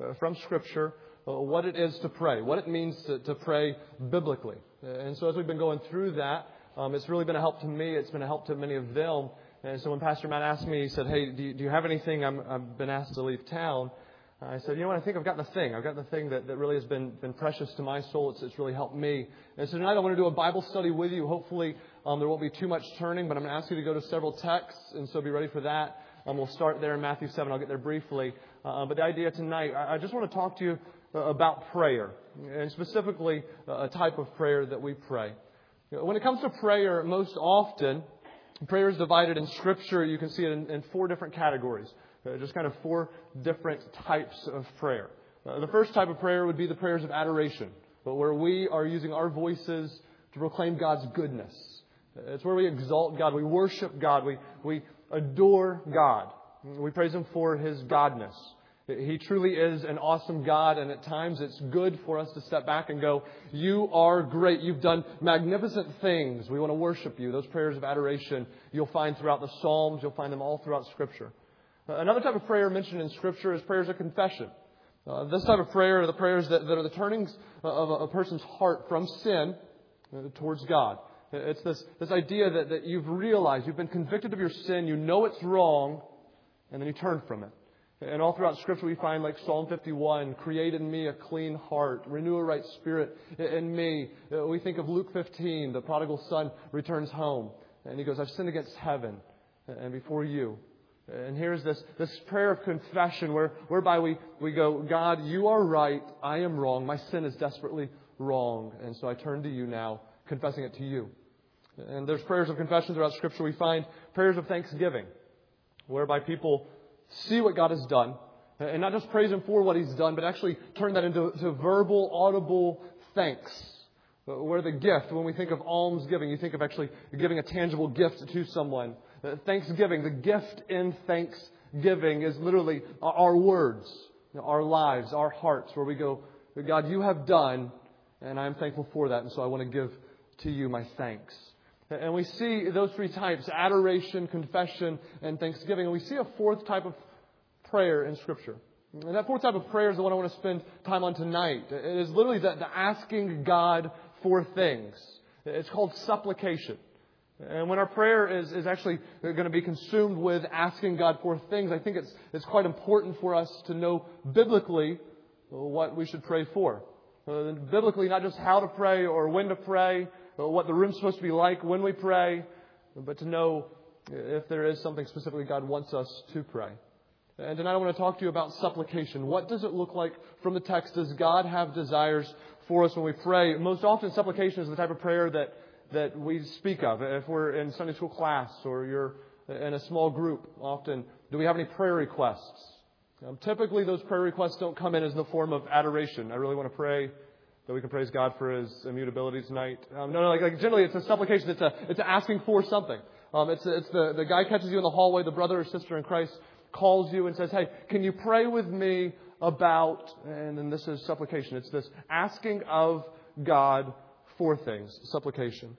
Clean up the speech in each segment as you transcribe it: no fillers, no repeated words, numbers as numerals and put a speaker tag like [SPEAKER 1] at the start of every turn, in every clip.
[SPEAKER 1] from Scripture what it is to pray, what it means to pray biblically. And so as we've been going through that, it's really been a help to me. It's been a help to many of them. And so when Pastor Matt asked me, he said, "Hey, do you have anything?" I've been asked to leave town. I said, "You know what? I think I've got the thing. I've got the thing that really has been precious to my soul. It's really helped me." And so tonight I want to do a Bible study with you. Hopefully there won't be too much turning, but I'm going to ask you to go to several texts, and so be ready for that. We'll start there in Matthew 7. I'll get there briefly. But the idea tonight, I just want to talk to you about prayer, and specifically a type of prayer that we pray. When it comes to prayer, most often, prayer is divided in Scripture. You can see it in four different categories. Just kind of four different types of prayer. The first type of prayer would be the prayers of adoration, where we are using our voices to proclaim God's goodness. It's where we exalt God, we worship God, we adore God. We praise Him for His godness. He truly is an awesome God, and at times it's good for us to step back and go, "You are great. You've done magnificent things. We want to worship You." Those prayers of adoration you'll find throughout the Psalms. You'll find them all throughout Scripture. Another type of prayer mentioned in Scripture is prayers of confession. This type of prayer are the prayers that are the turnings of a person's heart from sin towards God. It's this idea that you've realized, you've been convicted of your sin, you know it's wrong, and then you turn from it. And all throughout Scripture we find like Psalm 51, "Create in me a clean heart, renew a right spirit in me." We think of Luke 15, the prodigal son returns home, and he goes, "I've sinned against heaven and before You." And here's this prayer of confession whereby we go, "God, You are right, I am wrong, my sin is desperately wrong, and so I turn to You now, confessing it to You." And there's prayers of confession throughout Scripture. We find prayers of thanksgiving, whereby people see what God has done, and not just praise Him for what He's done, but actually turn that into verbal, audible thanks. Where the gift, when we think of almsgiving, you think of actually giving a tangible gift to someone. Thanksgiving, the gift in thanksgiving is literally our words, our lives, our hearts, where we go, "God, You have done, and I'm thankful for that, and so I want to give to You my thanks." And we see those three types, adoration, confession, and thanksgiving. And we see a fourth type of prayer in Scripture. And that fourth type of prayer is the one I want to spend time on tonight. It is literally the asking God for things. It's called supplication. And when our prayer is actually going to be consumed with asking God for things, I think it's quite important for us to know biblically what we should pray for. Biblically, not just how to pray or when to pray, what the room's supposed to be like when we pray, but to know if there is something specifically God wants us to pray. And tonight I want to talk to you about supplication. What does it look like from the text? Does God have desires for us when we pray? Most often supplication is the type of prayer that we speak of. If we're in Sunday school class or you're in a small group, often, do we have any prayer requests? Typically those prayer requests don't come in as the form of adoration. I really want to pray that we can praise God for His immutability tonight. Like generally it's a supplication. It's asking for something. It's the guy catches you in the hallway, the brother or sister in Christ calls you and says, "Hey, can you pray with me about," and then this is supplication. It's this asking of God for things, supplication.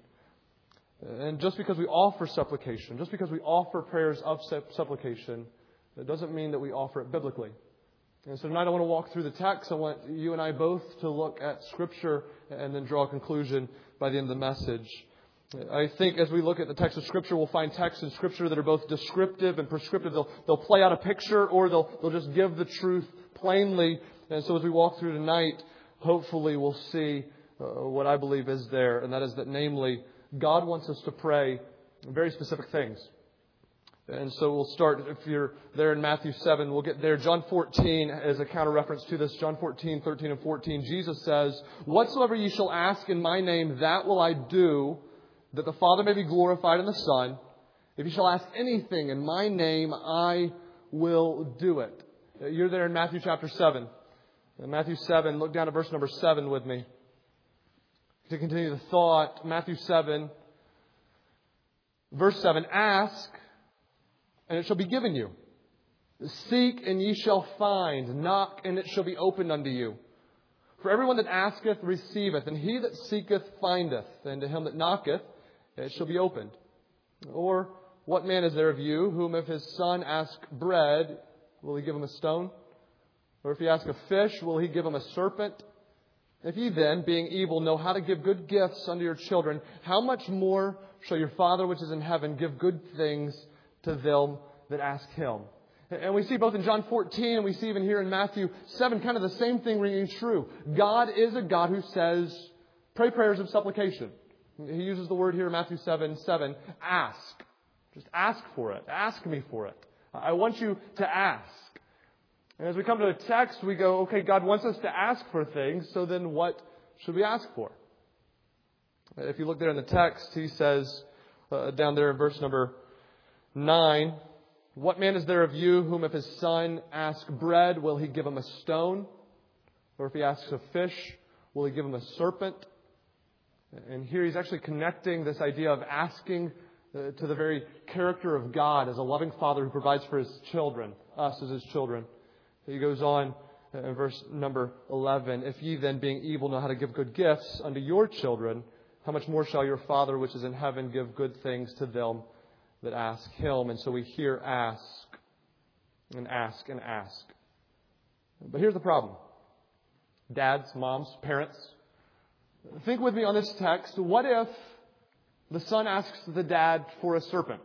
[SPEAKER 1] And just because we offer supplication, just because we offer prayers of supplication, it doesn't mean that we offer it biblically. And so tonight I want to walk through the text. I want you and I both to look at Scripture and then draw a conclusion by the end of the message. I think as we look at the text of Scripture, we'll find texts in Scripture that are both descriptive and prescriptive. They'll play out a picture, or they'll just give the truth plainly. And so as we walk through tonight, hopefully we'll see what I believe is there. And that is that, namely, God wants us to pray very specific things. And so we'll start, if you're there in Matthew 7, we'll get there. John 14 is a counter reference to this. John 14, 13 and 14. Jesus says, "Whatsoever ye shall ask in my name, that will I do, that the Father may be glorified in the Son. If you shall ask anything in my name, I will do it." You're there in Matthew chapter 7. In Matthew 7, look down at verse number 7 with me. To continue the thought, Matthew 7, verse 7, "Ask, and it shall be given you. Seek, and ye shall find. Knock, and it shall be opened unto you. For everyone that asketh receiveth, and he that seeketh findeth, and to him that knocketh it shall be opened. Or what man is there of you, whom if his son ask bread, will he give him a stone? Or if you ask a fish, will He give him a serpent? If ye then, being evil, know how to give good gifts unto your children, how much more shall your Father which is in heaven give good things to them that ask Him? And we see both in John 14 and we see even here in Matthew 7 kind of the same thing ringing true. God is a God who says, pray prayers of supplication. He uses the word here in Matthew 7:7, ask. Just ask for it. Ask me for it. I want you to ask. And as we come to the text, we go, okay, God wants us to ask for things, so then what should we ask for? If you look there in the text, He says, down there in verse number 9, what man is there of you whom if his son asks bread, will he give him a stone? Or if he asks a fish, will he give him a serpent? And here He's actually connecting this idea of asking to the very character of God as a loving Father who provides for His children, us as His children. He goes on in verse number 11, if ye then being evil know how to give good gifts unto your children, how much more shall your Father which is in heaven give good things to them that ask Him? And so we hear ask and ask and ask. But here's the problem. Dads, moms, parents, think with me on this text. What if the son asks the dad for a serpent?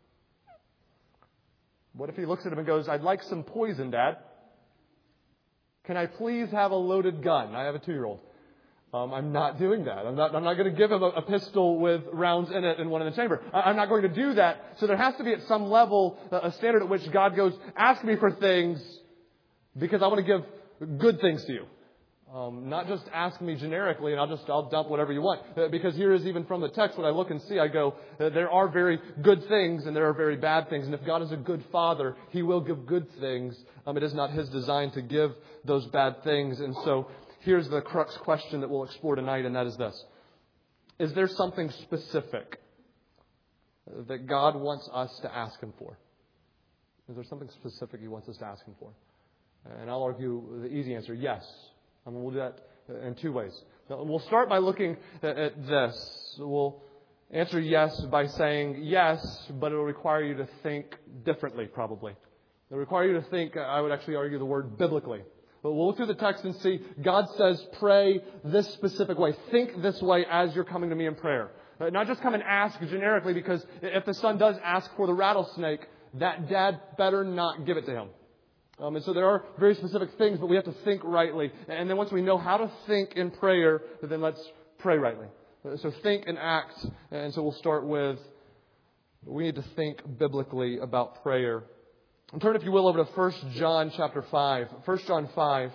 [SPEAKER 1] What if he looks at him and goes, I'd like some poison, Dad. Can I please have a loaded gun? I have a 2-year-old. I'm not doing that. I'm not going to give him a pistol with rounds in it and one in the chamber. I'm not going to do that. So there has to be at some level a standard at which God goes, ask me for things because I want to give good things to you. Not just ask me generically and I'll dump whatever you want. Because here is even from the text, when I look and see, I go, there are very good things and there are very bad things. And if God is a good Father, He will give good things. It is not His design to give those bad things. And so here's the crux question that we'll explore tonight, and that is this. Is there something specific that God wants us to ask Him for? Is there something specific He wants us to ask Him for? And I'll argue the easy answer, yes. We'll do that in 2 ways. Now, we'll start by looking at this. We'll answer yes by saying yes, but it will require you to think differently, probably. It will require you to think, I would actually argue the word biblically. But we'll look through the text and see God says pray this specific way. Think this way as you're coming to me in prayer. Not just come and ask generically, because if the son does ask for the rattlesnake, that dad better not give it to him. And so there are very specific things, but we have to think rightly. And then once we know how to think in prayer, then let's pray rightly. So think and act. And so we'll start with, we need to think biblically about prayer. And turn, if you will, over to 1 John chapter 5. 1 John 5.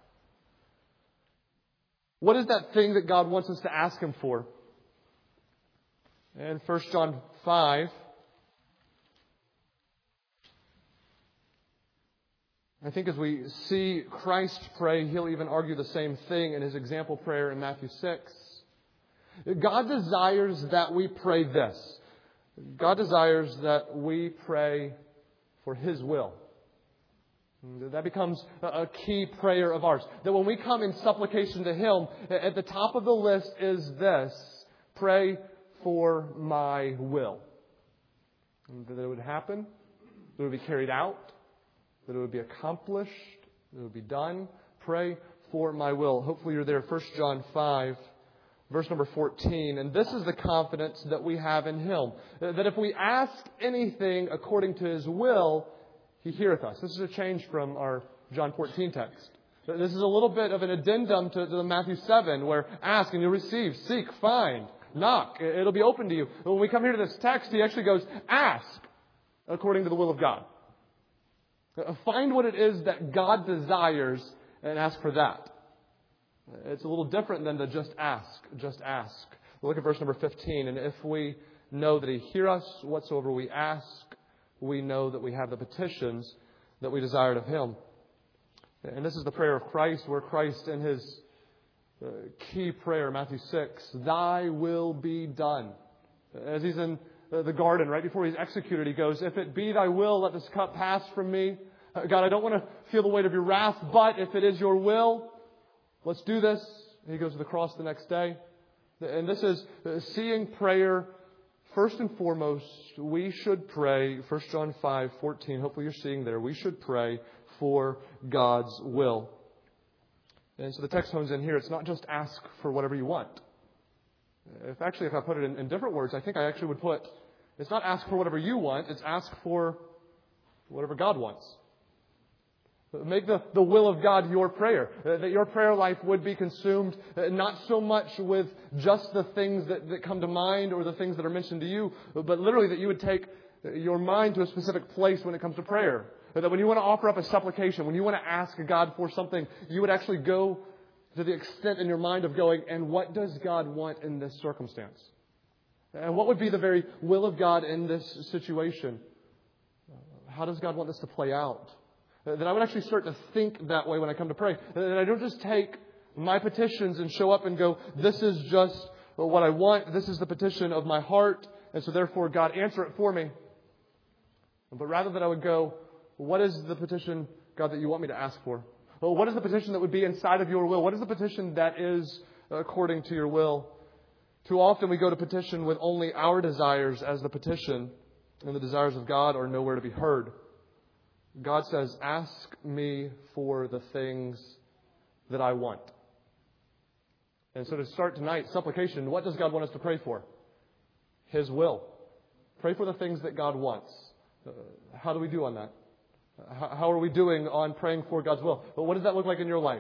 [SPEAKER 1] What is that thing that God wants us to ask Him for? And 1 John 5. I think as we see Christ pray, He'll even argue the same thing in His example prayer in Matthew 6. God desires that we pray this. God desires that we pray for His will. That becomes a key prayer of ours. That when we come in supplication to Him, at the top of the list is this: pray for my will. That it would happen, that it would be carried out, that it would be accomplished, that it would be done. Pray for my will. Hopefully you're there. 1 John 5, verse number 14. And this is the confidence that we have in Him, that if we ask anything according to His will, He heareth us. This is a change from our John 14 text. This is a little bit of an addendum to the Matthew 7, where ask and you'll receive, seek, find, knock. It'll be open to you. But when we come here to this text, He actually goes, ask according to the will of God. Find what it is that God desires and ask for that. It's a little different than the just ask. Just ask. We'll look at verse number 15. And if we know that He hear us whatsoever we ask, we know that we have the petitions that we desired of Him. And this is the prayer of Christ, where Christ in His key prayer, Matthew 6, Thy will be done. As He's in the garden, right before He's executed, He goes, if it be Thy will, let this cup pass from me. God, I don't want to feel the weight of Your wrath, but if it is Your will, let's do this. And He goes to the cross the next day. And this is seeing prayer. First and foremost, we should pray, 1 John 5:14, hopefully you're seeing there, we should pray for God's will. And so the text hones in here. It's not just ask for whatever you want. If I put it in different words, I think I actually would put, it's not ask for whatever you want, it's ask for whatever God wants. Make the will of God your prayer. That your prayer life would be consumed not so much with just the things that come to mind or the things that are mentioned to you, but literally that you would take your mind to a specific place when it comes to prayer. That when you want to offer up a supplication, when you want to ask God for something, you would actually go to the extent in your mind of going, and what does God want in this circumstance? And what would be the very will of God in this situation? How does God want this to play out? That I would actually start to think that way when I come to pray. That I don't just take my petitions and show up and go, this is just what I want. This is the petition of my heart. And so therefore, God, answer it for me. But rather that I would go, what is the petition, God, that you want me to ask for? Well, what is the petition that would be inside of your will? What is the petition that is according to your will? Too often we go to petition with only our desires as the petition, and the desires of God are nowhere to be heard. God says, ask me for the things that I want. And so to start tonight, supplication, what does God want us to pray for? His will. Pray for the things that God wants. How do we do on that? How are we doing on praying for God's will? But what does that look like in your life?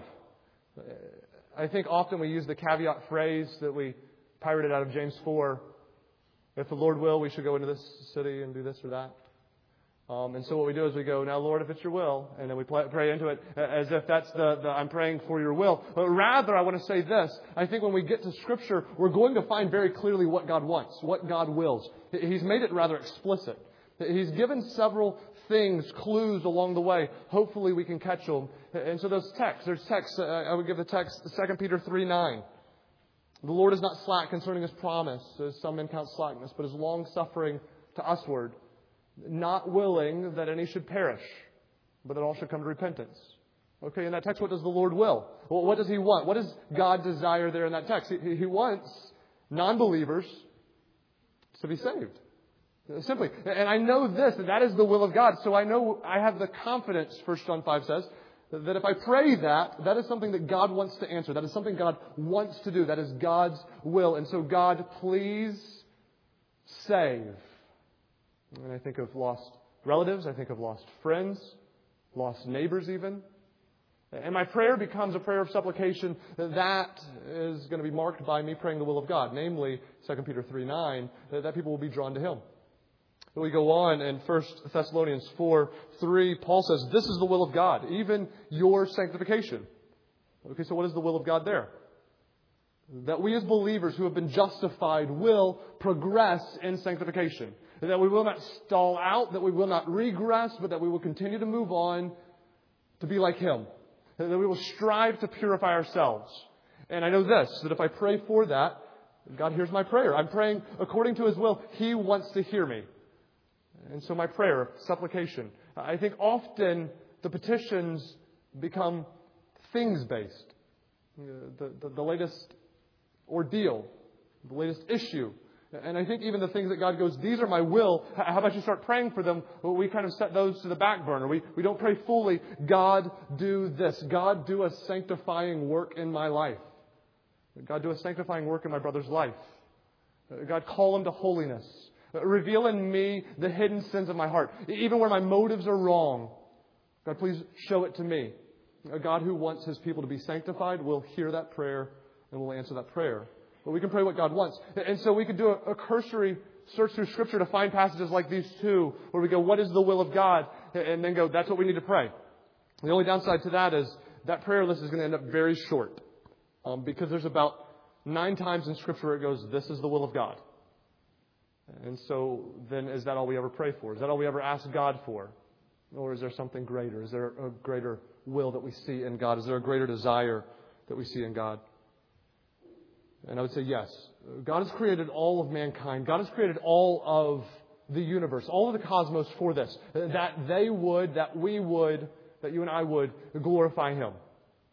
[SPEAKER 1] I think often we use the caveat phrase that we pirated out of James 4. If the Lord will, we should go into this city and do this or that. And so what we do is we go, now, Lord, if it's your will, and then we pray into it as if that's the I'm praying for your will. But rather, I want to say this. I think when we get to Scripture, we're going to find very clearly what God wants, what God wills. He's made it rather explicit. He's given several things, clues along the way. Hopefully we can catch them. And so there's texts. I would give the text 2 Peter 3:9. The Lord is not slack concerning His promise, as some men count slackness, but is long-suffering to usward, not willing that any should perish, but that all should come to repentance. Okay, in that text, what does the Lord will? Well, what does He want? What does God desire there in that text? He wants non-believers to be saved. Simply. And I know this, that is the will of God. So I know I have the confidence, 1 John 5 says, that if I pray that is something that God wants to answer. That is something God wants to do. That is God's will. And so God, please save. And I think of lost relatives. I think of lost friends, lost neighbors even. And my prayer becomes a prayer of supplication that is going to be marked by me praying the will of God. Namely, 2 Peter 3:9, that people will be drawn to Him. We go on in 1 Thessalonians 4:3, Paul says, this is the will of God, even your sanctification. Okay, so what is the will of God there? That we as believers who have been justified will progress in sanctification. That we will not stall out, that we will not regress, but that we will continue to move on to be like Him. That we will strive to purify ourselves. And I know this, that if I pray for that, God hears my prayer. I'm praying according to His will. He wants to hear me. And so my prayer, supplication, I think often the petitions become things-based. The latest ordeal, the latest issue. And I think even the things that God goes, these are my will, how about you start praying for them? Well, we kind of set those to the back burner. We don't pray fully, God, do this. God, do a sanctifying work in my life. God, do a sanctifying work in my brother's life. God, call him to holiness. Reveal in me the hidden sins of my heart. Even where my motives are wrong. God, please show it to me. A God who wants His people to be sanctified will hear that prayer and will answer that prayer. But we can pray what God wants. And so we could do a cursory search through Scripture to find passages like these two where we go, what is the will of God? And then go, that's what we need to pray. The only downside to that is that prayer list is going to end up very short. Because there's about 9 times in Scripture where it goes, this is the will of God. And so then is that all we ever pray for? Is that all we ever ask God for? Or is there something greater? Is there a greater will that we see in God? Is there a greater desire that we see in God? And I would say yes. God has created all of mankind. God has created all of the universe, all of the cosmos for this. That we would, that you and I would glorify Him.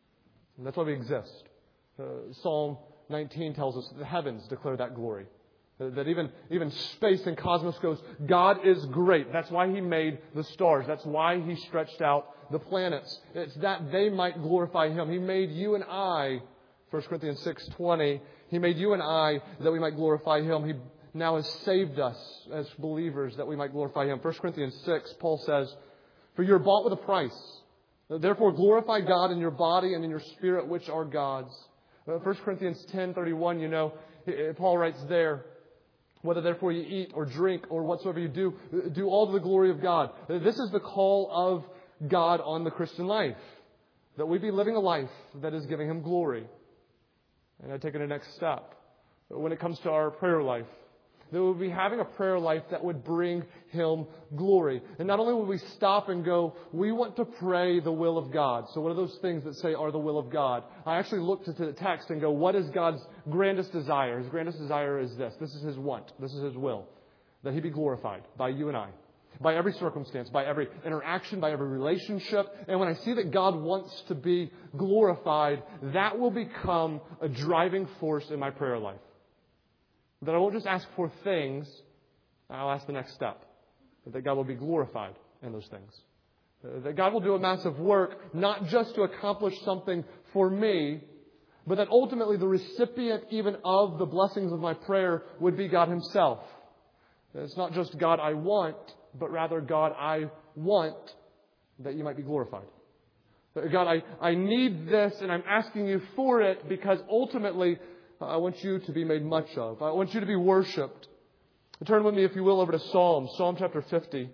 [SPEAKER 1] And that's why we exist. Psalm 19 tells us that the heavens declare that glory. That even space and cosmos goes, God is great. That's why He made the stars. That's why He stretched out the planets. It's that they might glorify Him. He made you and I, 1 Corinthians 6:20, He made you and I that we might glorify Him. He now has saved us as believers that we might glorify Him. 1 Corinthians 6, Paul says, "For you are bought with a price. Therefore glorify God in your body and in your spirit, which are God's." 1 Corinthians 10:31, Paul writes there, "Whether therefore you eat or drink or whatsoever you do, do all to the glory of God." This is the call of God on the Christian life, that we be living a life that is giving Him glory. And I take it a next step. When it comes to our prayer life, that we'll be having a prayer life that would bring Him glory. And not only will we stop and go, we want to pray the will of God. So what are those things that say are the will of God? I actually looked at the text and go, what is God's grandest desire? His grandest desire is this. This is His want. This is His will. That He be glorified by you and I. By every circumstance, by every interaction, by every relationship. And when I see that God wants to be glorified, that will become a driving force in my prayer life. That I won't just ask for things, I'll ask the next step. That God will be glorified in those things. That God will do a massive work, not just to accomplish something for me, but that ultimately the recipient even of the blessings of my prayer would be God Himself. It's not just God I want, but rather God I want that you might be glorified. God, I need this and I'm asking you for it because ultimately I want you to be made much of. I want you to be worshipped. Turn with me, if you will, over to Psalm chapter 50.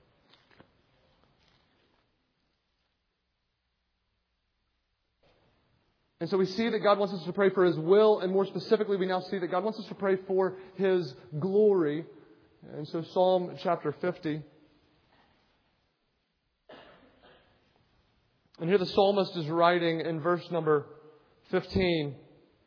[SPEAKER 1] And so we see that God wants us to pray for His will, and more specifically, we now see that God wants us to pray for His glory. And so Psalm chapter 50. And here the psalmist is writing in verse number 15.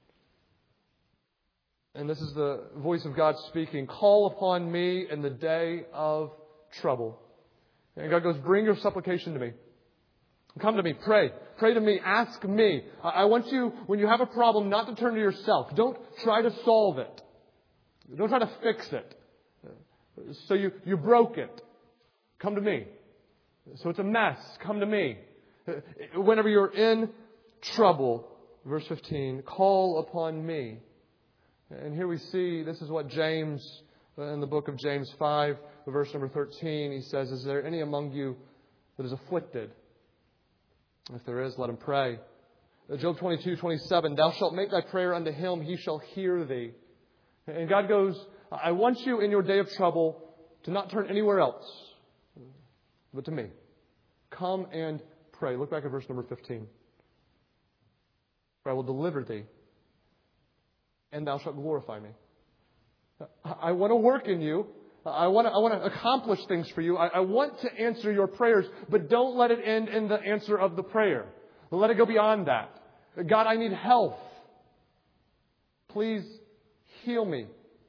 [SPEAKER 1] And this is the voice of God speaking. "Call upon me in the day of trouble." And God goes, bring your supplication to me. Come to me, pray. Pray to me, ask me. I want you, when you have a problem, not to turn to yourself. Don't try to solve it. Don't try to fix it. So you broke it. Come to me. So it's a mess. Come to me. Whenever you're in trouble, verse 15, call upon me. And here we see, this is what James, in the book of James 5, verse number 13, he says, "Is there any among you that is afflicted? If there is, let him pray." Job 22:27, "Thou shalt make thy prayer unto Him, He shall hear thee." And God goes, I want you in your day of trouble to not turn anywhere else, but to me. Come and pray. Look back at verse number 15. "For I will deliver thee, and thou shalt glorify me." I want to work in you. I want to accomplish things for you. I want to answer your prayers, but don't let it end in the answer of the prayer. Let it go beyond that. God, I need health. Please heal me,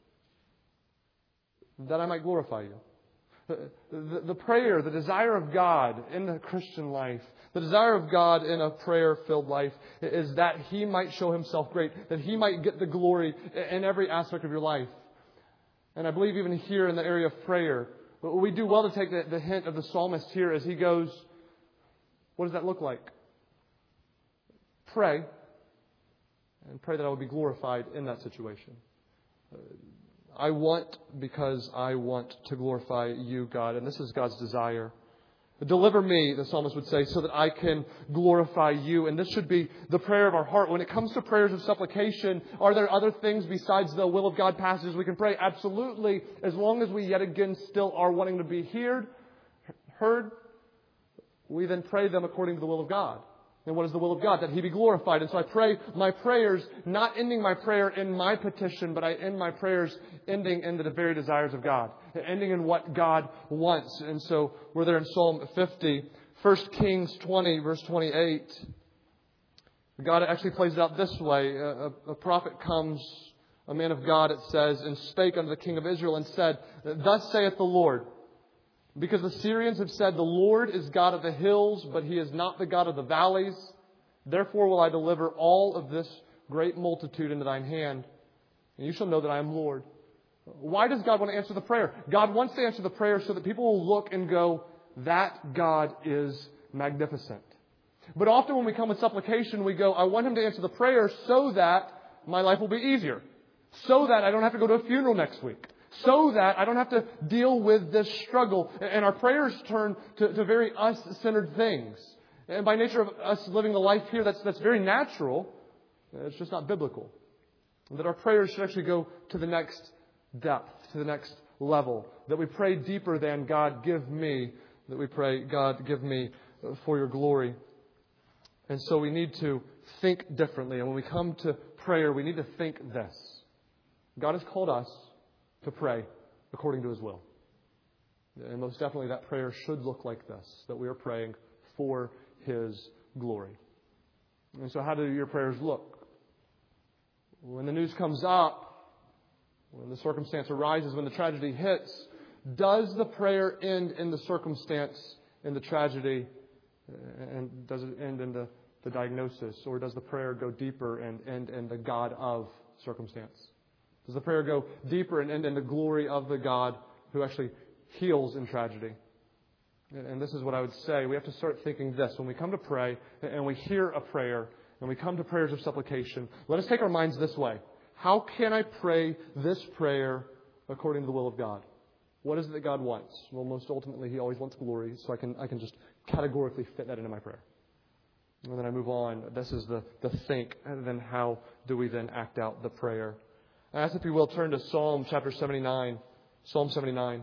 [SPEAKER 1] that I might glorify you. The prayer, the desire of God in the Christian life, the desire of God in a prayer-filled life is that He might show Himself great, that He might get the glory in every aspect of your life. And I believe even here in the area of prayer, we do well to take the hint of the psalmist here as he goes, what does that look like? Pray, and pray that I will be glorified in that situation. I want because I want to glorify you, God. And this is God's desire. Deliver me, the psalmist would say, so that I can glorify you. And this should be the prayer of our heart. When it comes to prayers of supplication, are there other things besides the will of God passages we can pray? Absolutely. As long as we yet again still are wanting to be heard, we then pray them according to the will of God. And what is the will of God? That He be glorified. And so I pray my prayers, not ending my prayer in my petition, but I end my prayers ending in the very desires of God. Ending in what God wants. And so we're there in Psalm 50. 1 Kings 20, verse 28. God actually plays it out this way. A prophet comes, a man of God, it says, and spake unto the king of Israel and said, Thus saith the Lord, because the Syrians have said, The Lord is God of the hills, but He is not the God of the valleys. Therefore will I deliver all of this great multitude into thine hand. And you shall know that I am Lord. Why does God want to answer the prayer? God wants to answer the prayer so that people will look and go, that God is magnificent. But often when we come with supplication, we go, I want Him to answer the prayer so that my life will be easier. So that I don't have to go to a funeral next week. So that I don't have to deal with this struggle. And our prayers turn to very us-centered things. And by nature of us living the life here, that's very natural. It's just not biblical. That our prayers should actually go to the next depth, to the next level. That we pray deeper than God, give me. That we pray, God, give me for your glory. And so we need to think differently. And when we come to prayer, we need to think this. God has called us to pray according to His will. And most definitely that prayer should look like this, that we are praying for His glory. And so how do your prayers look? When the news comes up, when the circumstance arises, when the tragedy hits, does the prayer end in the circumstance, in the tragedy, and does it end in the diagnosis? Or does the prayer go deeper and end in the God of circumstance? Does the prayer go deeper and end in the glory of the God who actually heals in tragedy? And this is what I would say. We have to start thinking this. When we come to pray and we hear a prayer and we come to prayers of supplication, let us take our minds this way. How can I pray this prayer according to the will of God? What is it that God wants? Well, most ultimately, He always wants glory, so I can just categorically fit that into my prayer. And then I move on. This is the think, and then how do we then act out the prayer? I ask if you will turn to Psalm chapter 79. Psalm 79.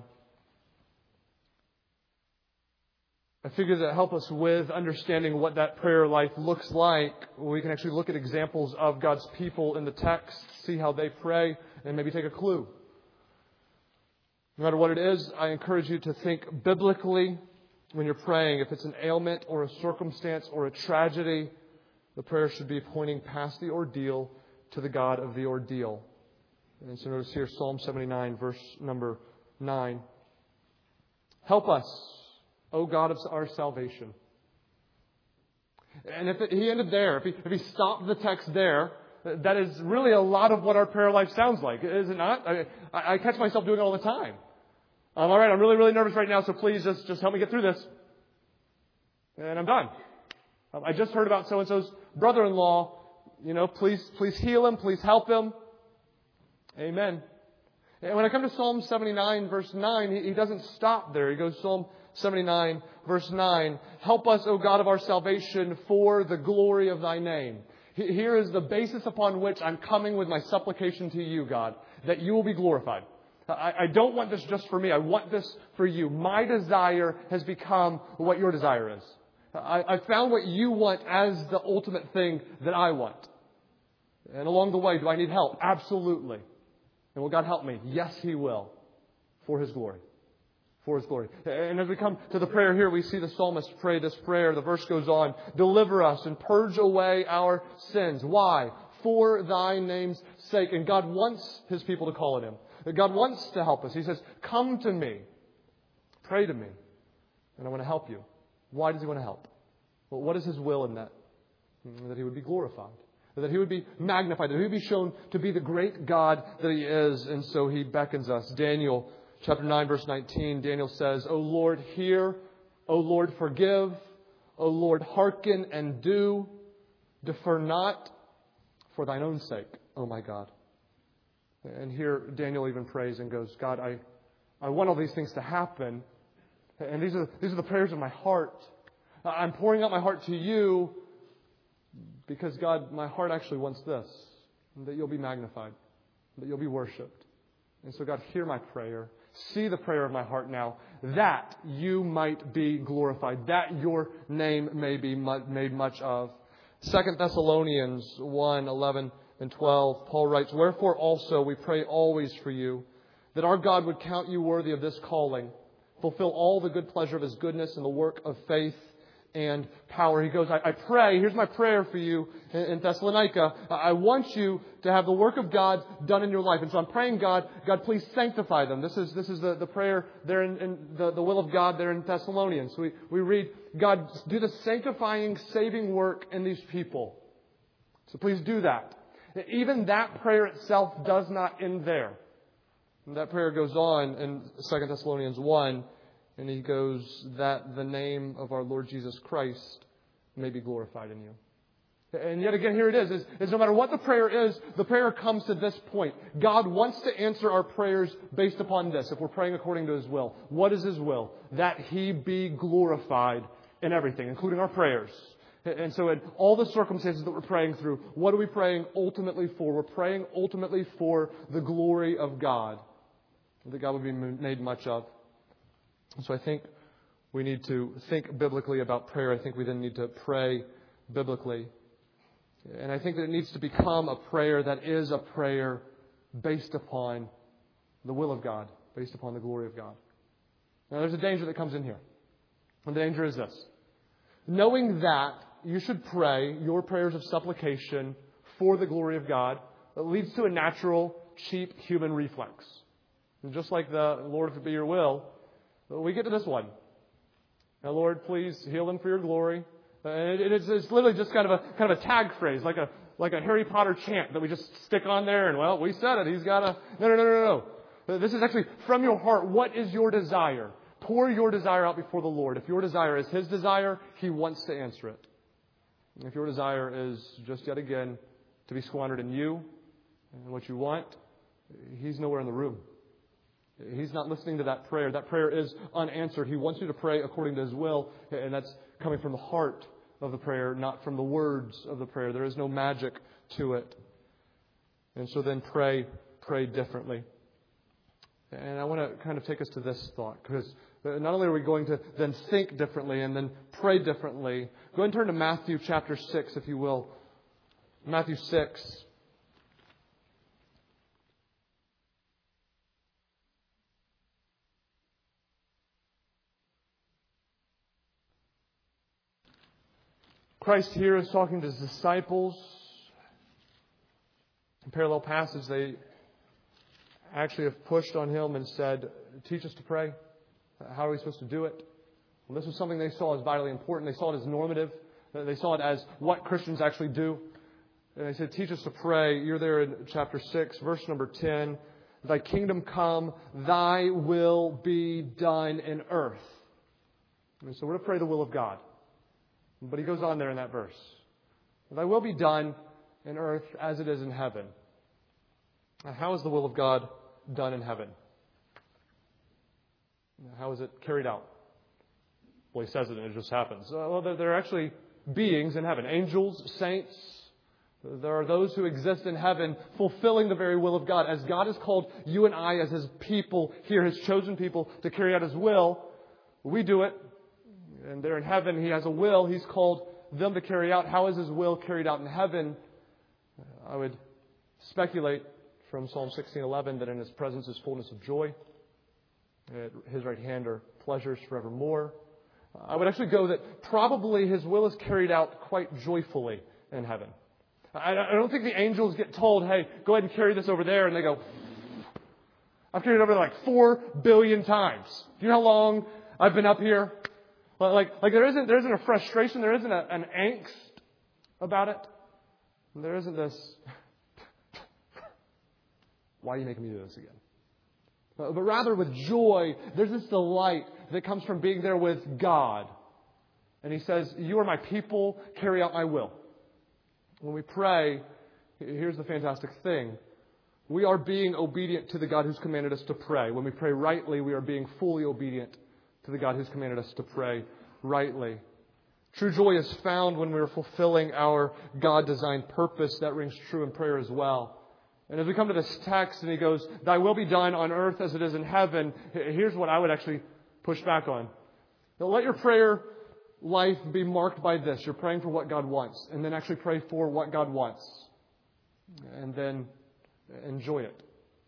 [SPEAKER 1] I figure that help us with understanding what that prayer life looks like. We can actually look at examples of God's people in the text, see how they pray, and maybe take a clue. No matter what it is, I encourage you to think biblically when you're praying. If it's an ailment or a circumstance or a tragedy, the prayer should be pointing past the ordeal to the God of the ordeal. And so notice here, Psalm 79, verse number 9. Help us, O God of our salvation. And if he ended there, if he stopped the text there, that is really a lot of what our prayer life sounds like, is it not? I catch myself doing it all the time. All right, I'm really, really nervous right now, so please just help me get through this. And I'm done. I just heard about so-and-so's brother-in-law. Please heal him, please help him. Amen. And when I come to Psalm 79, verse 9, he doesn't stop there. He goes, Psalm 79, verse 9, help us, O God of our salvation, for the glory of Thy name. Here is the basis upon which I'm coming with my supplication to you, God, that you will be glorified. I don't want this just for me. I want this for you. My desire has become what your desire is. I found what you want as the ultimate thing that I want. And along the way, do I need help? Absolutely. And will God help me? Yes, He will. For His glory. For His glory. And as we come to the prayer here, we see the psalmist pray this prayer. The verse goes on, deliver us and purge away our sins. Why? For Thy name's sake. And God wants His people to call on Him. God wants to help us. He says, come to me. Pray to me. And I want to help you. Why does He want to help? Well, what is His will in that? That He would be glorified. That He would be magnified. That He would be shown to be the great God that He is. And so He beckons us. Daniel chapter 9, verse 19, Daniel says, O Lord, hear. O Lord, forgive. O Lord, hearken and do. Defer not for Thine own sake, O my God. And here Daniel even prays and goes, God, I want all these things to happen. And these are the prayers of my heart. I'm pouring out my heart to you because, God, my heart actually wants this. That you'll be magnified. That you'll be worshipped. And so, God, hear my prayer. See the prayer of my heart now. That you might be glorified. That your name may be made much of. 2 Thessalonians 1, 11 and 12, Paul writes, wherefore also we pray always for you, that our God would count you worthy of this calling, fulfill all the good pleasure of His goodness and the work of faith and power. He goes, I pray, here's my prayer for you in Thessalonica. I want you to have the work of God done in your life. And so I'm praying, God, please sanctify them. This is the prayer there in the will of God there in Thessalonians. We read, God, do the sanctifying, saving work in these people. So please do that. Even that prayer itself does not end there. And that prayer goes on in 2 Thessalonians 1, and he goes, that the name of our Lord Jesus Christ may be glorified in you. And yet again, here it is no matter what the prayer comes to this point. God wants to answer our prayers based upon this, if we're praying according to His will. What is His will? That He be glorified in everything, including our prayers. And so in all the circumstances that we're praying through, what are we praying ultimately for? We're praying ultimately for the glory of God, that God would be made much of. So I think we need to think biblically about prayer. I think we then need to pray biblically. And I think that it needs to become a prayer that is a prayer based upon the will of God, based upon the glory of God. Now, there's a danger that comes in here. And the danger is this. Knowing that you should pray your prayers of supplication for the glory of God, that leads to a natural, cheap human reflex. And just like the Lord, if it be your will, we get to this one. Now, Lord, please heal them for your glory. And it's literally just kind of a tag phrase, like a Harry Potter chant that we just stick on there. And, well, we said it. He's got to... No. This is actually from your heart. What is your desire? Pour your desire out before the Lord. If your desire is His desire, He wants to answer it. If your desire is just yet again to be squandered in you and what you want, He's nowhere in the room. He's not listening to that prayer. That prayer is unanswered. He wants you to pray according to His will, and that's coming from the heart of the prayer, not from the words of the prayer. There is no magic to it. And so then pray differently. And I want to kind of take us to this thought, because not only are we going to then think differently and then pray differently, go ahead and turn to Matthew chapter 6, if you will. Matthew 6. Christ here is talking to His disciples. In parallel passage, they actually have pushed on Him and said, teach us to pray. How are we supposed to do it? Well, this was something they saw as vitally important. They saw it as normative. They saw it as what Christians actually do. And they said, teach us to pray. You're there in chapter 6, verse number 10. Thy kingdom come, Thy will be done in earth. And so we're to pray the will of God. But He goes on there in that verse. Thy will be done in earth as it is in heaven. Now, how is the will of God done in heaven? How is it carried out? Well, He says it and it just happens. Well, there are actually beings in heaven. Angels, saints. There are those who exist in heaven fulfilling the very will of God. As God has called you and I as His people here, His chosen people, to carry out His will, we do it. And there in heaven, He has a will He's called them to carry out. How is His will carried out in heaven? I would speculate from Psalm 16:11 that in His presence is fullness of joy. At His right hand are pleasures forevermore. I would actually go that probably His will is carried out quite joyfully in heaven. I don't think the angels get told, hey, go ahead and carry this over there. And they go, I've carried it over there like 4 billion times. Do you know how long I've been up here? Like there isn't a frustration, there isn't an angst about it. There isn't this, why are you making me do this again? But rather with joy, there's this delight that comes from being there with God. And He says, you are my people, carry out my will. When we pray, here's the fantastic thing. We are being obedient to the God who's commanded us to pray. When we pray rightly, we are being fully obedient to the God who's commanded us to pray rightly. True joy is found when we're fulfilling our God-designed purpose. That rings true in prayer as well. And as we come to this text and He goes, Thy will be done on earth as it is in heaven, here's what I would actually push back on. Now, let your prayer life be marked by this. You're praying for what God wants, and then actually pray for what God wants. And then enjoy it.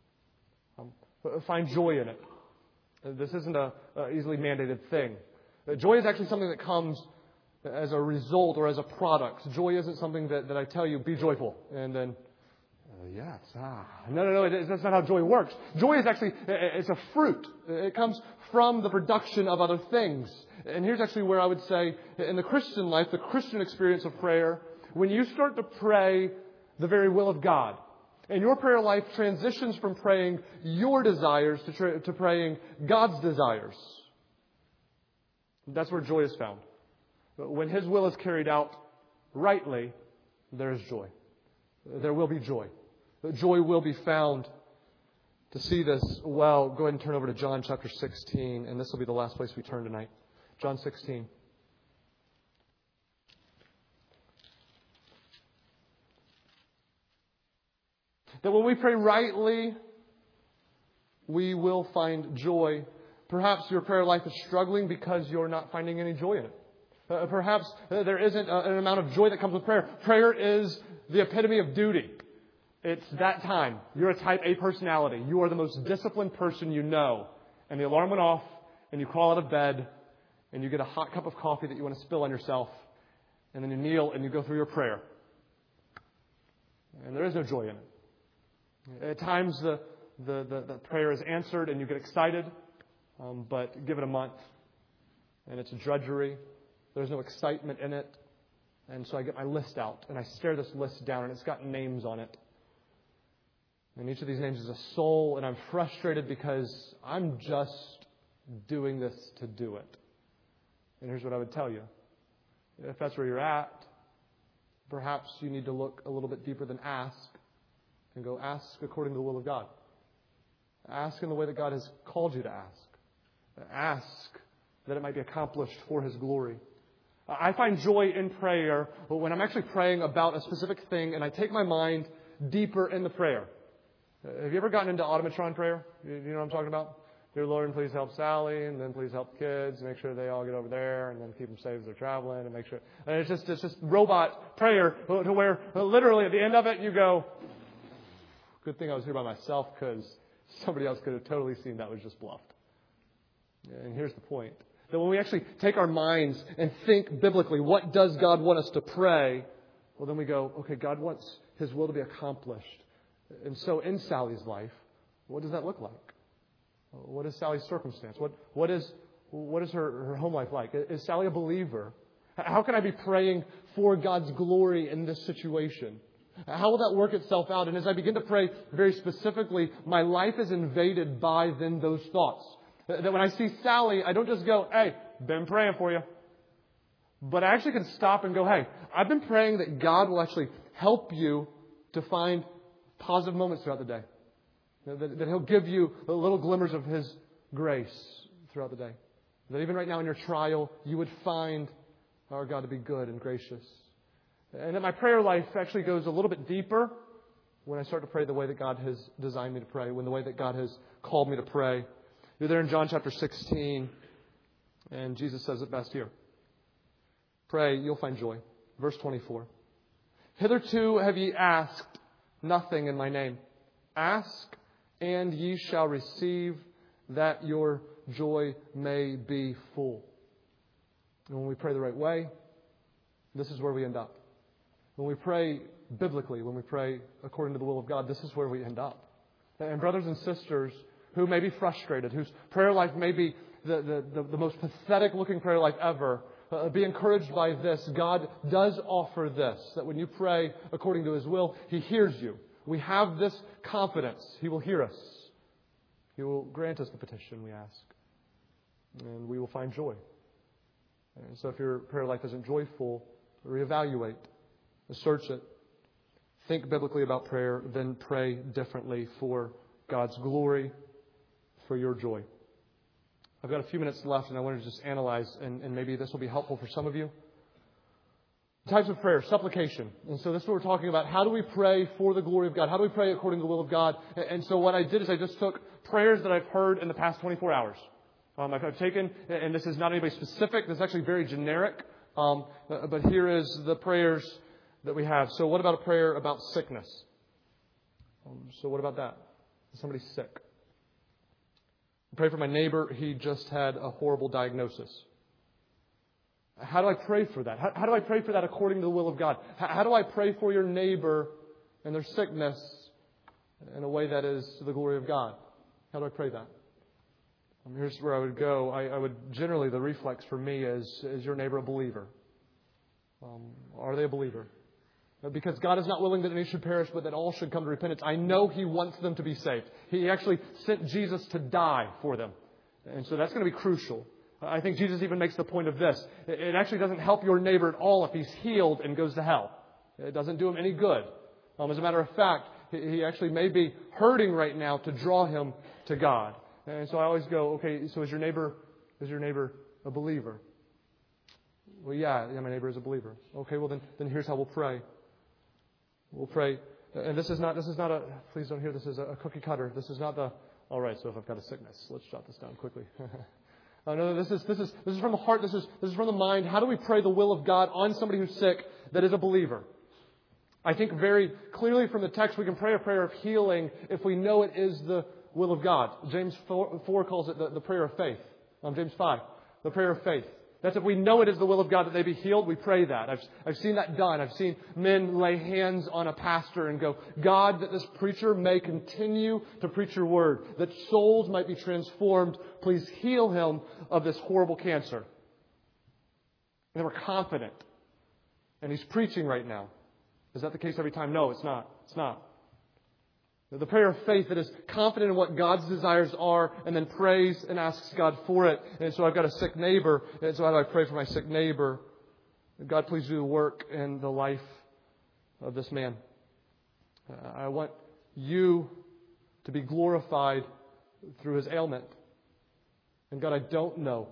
[SPEAKER 1] Find joy in it. This isn't an easily mandated thing. Joy is actually something that comes as a result or as a product. Joy isn't something that I tell you, be joyful. And then, yes. No. That's not how joy works. Joy is actually, it's a fruit. It comes from the production of other things. And here's actually where I would say, in the Christian life, the Christian experience of prayer, when you start to pray the very will of God, And your prayer life transitions from praying your desires to praying God's desires. That's where joy is found. When His will is carried out rightly, there is joy. There will be joy. Joy will be found. To see this well, go ahead and turn over to John chapter 16, and this will be the last place we turn tonight. John 16. That when we pray rightly, we will find joy. Perhaps your prayer life is struggling because you're not finding any joy in it. Perhaps there isn't an amount of joy that comes with prayer. Prayer is the epitome of duty. It's that time. You're a type A personality. You are the most disciplined person you know. And the alarm went off, and you crawl out of bed, and you get a hot cup of coffee that you want to spill on yourself, and then you kneel and you go through your prayer. And there is no joy in it. At times the prayer is answered and you get excited, but give it a month, and it's a drudgery. There's no excitement in it. And so I get my list out, and I stare this list down, and it's got names on it. And each of these names is a soul, and I'm frustrated because I'm just doing this to do it. And here's what I would tell you. If that's where you're at, perhaps you need to look a little bit deeper than ask and go ask according to the will of God. Ask in the way that God has called you to ask. Ask that it might be accomplished for His glory. I find joy in prayer when I'm actually praying about a specific thing and I take my mind deeper in the prayer. Have you ever gotten into automatron prayer? You know what I'm talking about? Dear Lord, please help Sally, and then please help the kids, make sure they all get over there, and then keep them safe as they're traveling, and make sure. And it's just robot prayer to where literally at the end of it you go, good thing I was here by myself because somebody else could have totally seen that was just bluffed. And here's the point. That when we actually take our minds and think biblically, what does God want us to pray? Well, then we go, okay, God wants His will to be accomplished. And so in Sally's life, what does that look like? What is Sally's circumstance? What is her home life like? Is Sally a believer? How can I be praying for God's glory in this situation? How will that work itself out? And as I begin to pray very specifically, my life is invaded by then those thoughts. That when I see Sally, I don't just go, hey, been praying for you. But I actually can stop and go, hey, I've been praying that God will actually help you to find positive moments throughout the day. That He'll give you little glimmers of His grace throughout the day. That even right now in your trial, you would find our God to be good and gracious. And that my prayer life actually goes a little bit deeper when I start to pray the way that God has designed me to pray, when the way that God has called me to pray. You're there in John chapter 16, and Jesus says it best here. Pray, you'll find joy. Verse 24. Hitherto have ye asked nothing in my name. Ask, and ye shall receive, that your joy may be full. And when we pray the right way, this is where we end up. When we pray biblically, when we pray according to the will of God, this is where we end up. And brothers and sisters who may be frustrated, whose prayer life may be the most pathetic looking prayer life ever, be encouraged by this. God does offer this, that when you pray according to His will, He hears you. We have this confidence. He will hear us. He will grant us the petition we ask. And we will find joy. And so if your prayer life isn't joyful, reevaluate. Search it. Think biblically about prayer, then pray differently for God's glory, for your joy. I've got a few minutes left, and I want to just analyze, and maybe this will be helpful for some of you. Types of prayer, supplication. And so this is what we're talking about. How do we pray for the glory of God? How do we pray according to the will of God? And so what I did is I just took prayers that I've heard in the past 24 hours. I've taken, and this is not anybody specific, this is actually very generic, but here is the prayers that we have. So what about a prayer about sickness? So what about that? Somebody's sick. Pray for my neighbor. He just had a horrible diagnosis. How do I pray for that? How do I pray for that according to the will of God? How do I pray for your neighbor and their sickness in a way that is to the glory of God? How do I pray that? Here's where I would go. I would generally, the reflex for me is your neighbor a believer? Are they a believer? Because God is not willing that any should perish, but that all should come to repentance. I know He wants them to be saved. He actually sent Jesus to die for them. And so that's going to be crucial. I think Jesus even makes the point of this. It actually doesn't help your neighbor at all if he's healed and goes to hell. It doesn't do him any good. As a matter of fact, he actually may be hurting right now to draw him to God. And so I always go, okay, so is your neighbor a believer? Well, yeah, my neighbor is a believer. Okay, well then here's how we'll pray. We'll pray. And this is not a, please don't hear this as a cookie cutter. This is not the, all right, so if I've got a sickness, let's jot this down quickly. No, this is from the heart. This is from the mind. How do we pray the will of God on somebody who's sick that is a believer? I think very clearly from the text we can pray a prayer of healing if we know it is the will of God. James 4 calls it the prayer of faith. James 5, the prayer of faith. That's if we know it is the will of God that they be healed, we pray that. I've seen that done. I've seen men lay hands on a pastor and go, God, that this preacher may continue to preach your word, that souls might be transformed. Please heal him of this horrible cancer. And they were confident. And he's preaching right now. Is that the case every time? No, it's not. It's not. The prayer of faith that is confident in what God's desires are and then prays and asks God for it. And so I've got a sick neighbor. And so how do I pray for my sick neighbor? God, please do the work in the life of this man. I want you to be glorified through his ailment. And God, I don't know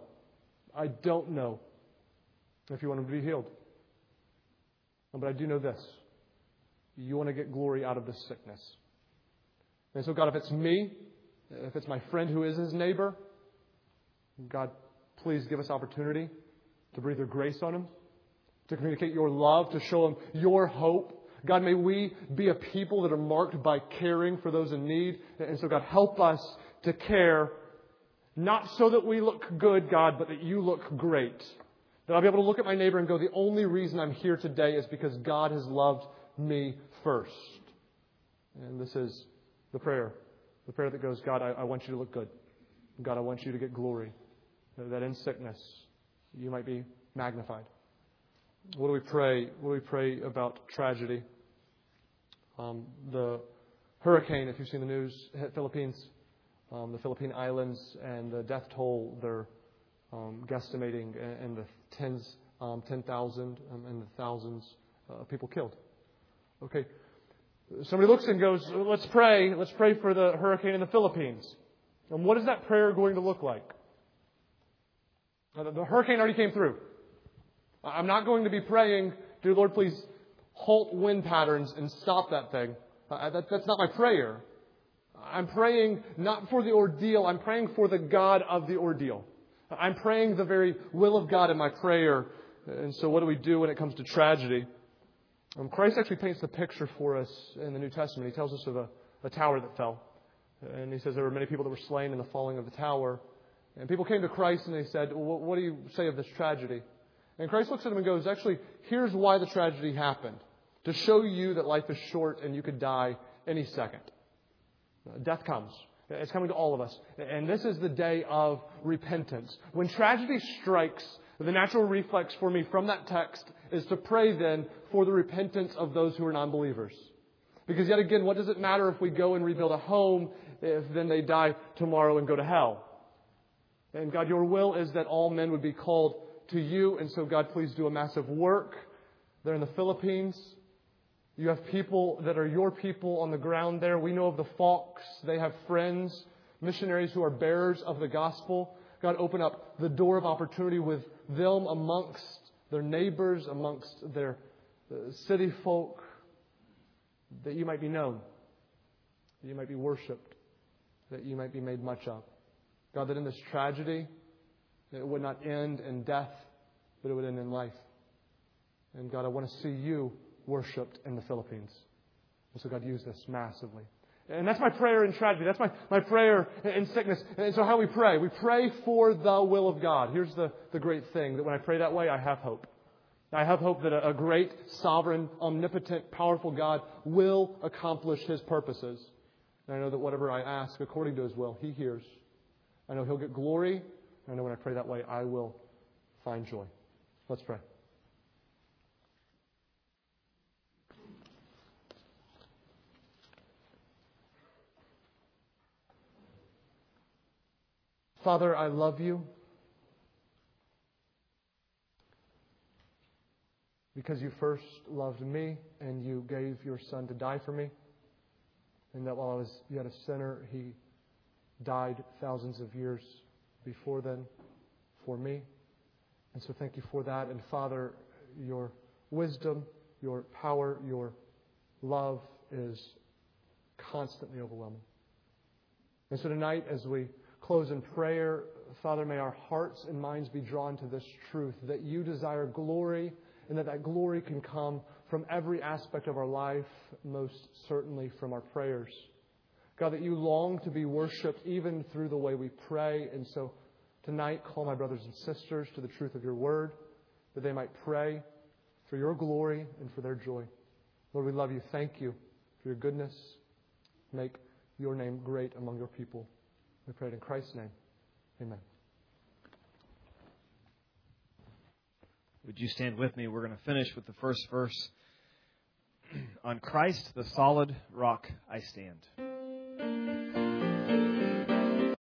[SPEAKER 1] if you want him to be healed. But I do know this. You want to get glory out of this sickness. And so, God, if it's me, if it's my friend who is his neighbor, God, please give us opportunity to breathe your grace on him, to communicate your love, to show him your hope. God, may we be a people that are marked by caring for those in need. And so, God, help us to care, not so that we look good, God, but that you look great. That I'll be able to look at my neighbor and go, the only reason I'm here today is because God has loved me first. And this is the prayer that goes, God, I want you to look good. God, I want you to get glory. That in sickness, you might be magnified. What do we pray? What do we pray about tragedy? The hurricane, if you've seen the news, hit Philippines, the Philippine Islands, and the death toll, they're guesstimating in the 10,000 and the thousands of people killed. Okay. Somebody looks and goes, let's pray for the hurricane in the Philippines. And what is that prayer going to look like? The hurricane already came through. I'm not going to be praying, dear Lord, please halt wind patterns and stop that thing. That's not my prayer. I'm praying not for the ordeal. I'm praying for the God of the ordeal. I'm praying the very will of God in my prayer. And so what do we do when it comes to tragedy? Christ actually paints the picture for us in the New Testament. He tells us of a tower that fell. And he says there were many people that were slain in the falling of the tower. And people came to Christ and they said, well, what do you say of this tragedy? And Christ looks at them and goes, actually, here's why the tragedy happened. To show you that life is short and you could die any second. Death comes. It's coming to all of us. And this is the day of repentance. When tragedy strikes, the natural reflex for me from that text is to pray then for the repentance of those who are non-believers. Because yet again, what does it matter if we go and rebuild a home if then they die tomorrow and go to hell? And God, your will is that all men would be called to you. And so God, please do a massive work there in the Philippines. You have people that are your people on the ground there. We know of the Falks. They have friends, missionaries who are bearers of the gospel. God, open up the door of opportunity with them amongst their neighbors, amongst their city folk, that you might be known, that you might be worshipped, that you might be made much of. God, that in this tragedy, it would not end in death, but it would end in life. And God, I want to see you worshipped in the Philippines. And so God, use this massively. And that's my prayer in tragedy. That's my prayer in sickness. And so how we pray? We pray for the will of God. Here's the great thing, that when I pray that way, I have hope. I have hope that a great, sovereign, omnipotent, powerful God will accomplish His purposes. And I know that whatever I ask according to His will, He hears. I know He'll get glory. And I know when I pray that way, I will find joy. Let's pray. Father, I love you because you first loved me and you gave your Son to die for me. And that while I was yet a sinner, He died thousands of years before then for me. And so thank you for that. And Father, your wisdom, your power, your love is constantly overwhelming. And so tonight, as we close in prayer, Father, may our hearts and minds be drawn to this truth, that you desire glory, and that glory can come from every aspect of our life, most certainly from our prayers. God, that you long to be worshipped even through the way we pray. And so tonight, call my brothers and sisters to the truth of your word, that they might pray for your glory and for their joy. Lord, we love you. Thank you for your goodness. Make your name great among your people. We pray it in Christ's name. Amen.
[SPEAKER 2] Would you stand with me? We're going to finish with the first verse. On Christ, the solid rock, I stand.